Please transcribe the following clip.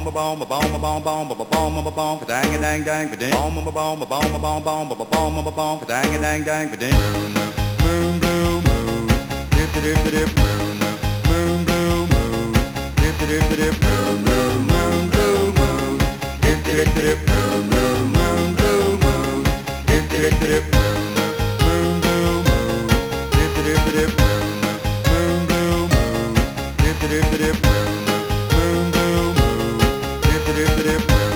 Boom, boom, boom, boom, boom, boom, boom, boom, boom, boom, dang, dang, dang, dang. Boom, boom, boom, boom, boom, boom, boom, boom, boom, dang, dang, dang, dang. Moon, blue moon, dip, dip, dip, moon, moon, blue moon, dip, dip, dip, moon, moon, blue moon, dip, dip, dip, moon, moon, blue moon, dip, dip, dip, moon, moon, blue moon, dip, dip, dip, moon, moon, blue moon, dip, dip, dip, moon, moon, blue moon, dip, dip, dip, moon.